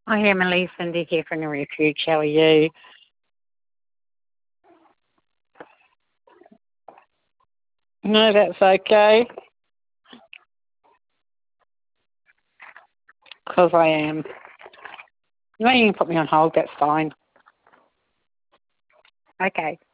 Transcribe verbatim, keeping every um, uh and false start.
Hi, Emily. Cindy here from the Refuge. How are you? No, that's okay. Because I am. No, you can put me on hold. That's fine. Okay.